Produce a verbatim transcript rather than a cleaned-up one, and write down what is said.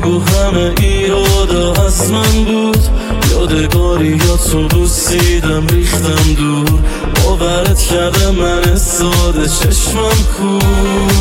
بگو همه ایرادا از من بود، یادگاریاتو بوسیدم ریختم دور، باورت کرده من ساده چشمم کور.